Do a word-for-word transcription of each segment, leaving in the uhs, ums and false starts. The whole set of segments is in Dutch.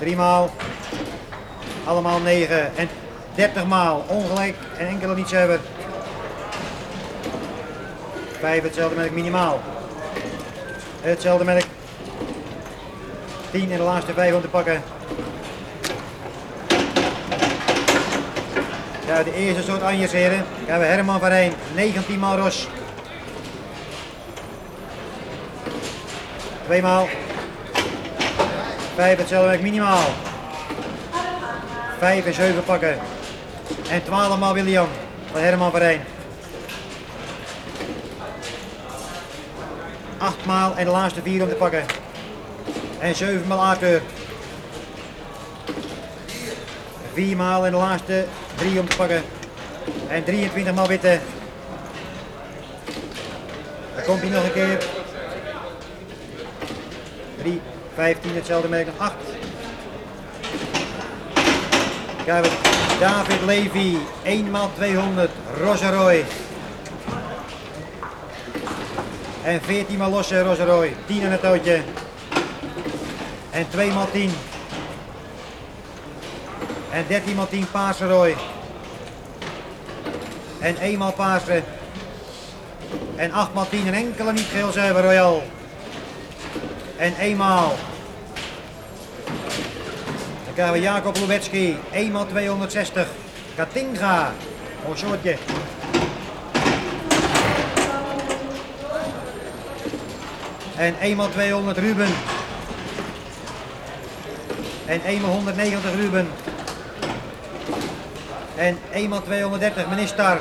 drie maal, allemaal negen en dertig maal, ongelijk en enkele niets hebben. vijf hetzelfde merk minimaal, hetzelfde merk, tien en de laatste vijf om te pakken. Ja, de eerste soort anjers heren, dan hebben we Herman van Rijn, negentien maal ros. twee maal, vijf hetzelfde merk minimaal, vijf en zeven pakken en twaalf maal William van Herman van Rijn. acht maal en de laatste vier om te pakken en zeven maal Arthur. vier maal en de laatste drie om te pakken en drieëntwintig maal witte. Dan komt hij nog een keer. drie, vijftien hetzelfde merk, nog acht. Krijgen we David Levy, één maal tweehonderd, Rozeroy. En veertien maal losse Rozeroy, tien aan het touwtje. En twee maal tien. En dertien maal tien paarse rooi. En één maal paarse. En acht maal tien een enkele niet geel zuiver royal. En één maal. Dan krijgen we Jacob Lubetski, één maal tweehonderdzestig. Katinga, mooi soortje. En één maal tweehonderd Ruben. En één maal honderdnegentig Ruben. En één maal tweehonderddertig Ministar.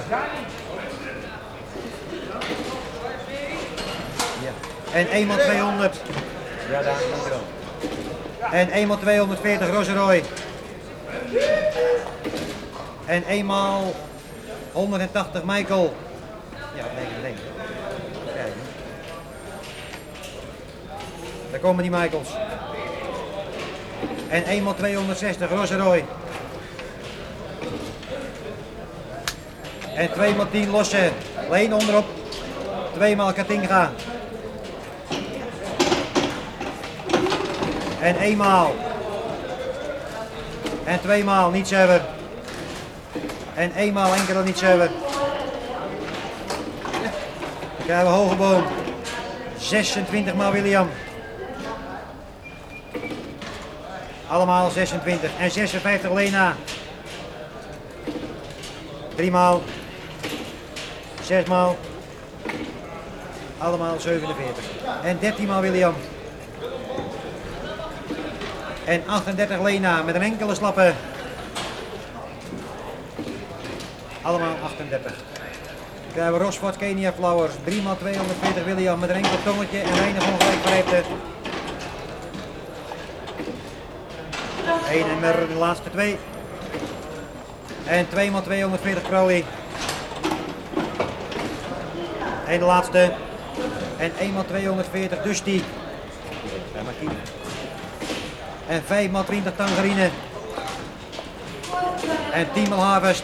Ja. En één maal tweehonderd. Ja, daar, dankjewel. En één maal tweehonderdveertig Rozeroy. En één maal honderdtachtig Michael. Ja, nee, nee. Kijk. Daar komen die Michaels. En één maal tweehonderdzestig Rozeroy. En twee maal tien losse. Leen onderop. twee maal Katinga. En één maal. En twee maal niets hebben. En één maal enkel niets hebben. Dan krijgen we Hogeboom. zesentwintig maal William. Allemaal zesentwintig. En zesenvijftig Lena. drie maal. zes maal. Allemaal zevenenveertig. En dertien maal William. En achtendertig Lena met een enkele slappe. Allemaal achtendertig. Dan krijgen we Rosford Kenia Flowers. drie maal tweehonderdveertig William met een enkel tongetje en weinig ongelijk verrijpte. één en met de laatste twee. En twee maal tweehonderdveertig Crowley. En de laatste. En één maal tweehonderdveertig Dusty. En vijf maal twintig Tangerine. En tien maal Harvest.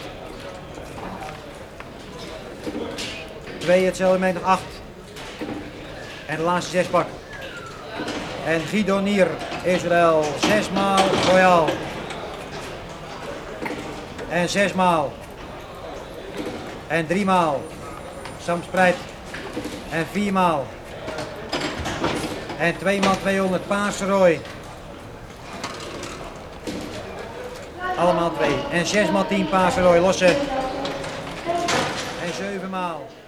twee hetzelfde met nog acht. En de laatste zes pak. En Guido Nier, Israël, zes maal Royal. En zes maal. En drie maal Sam Spruit. En vier maal. En twee maal tweehonderd Paarse Roy. Allemaal twee. En zes maal tien Paarse Roy losse. En zeven maal.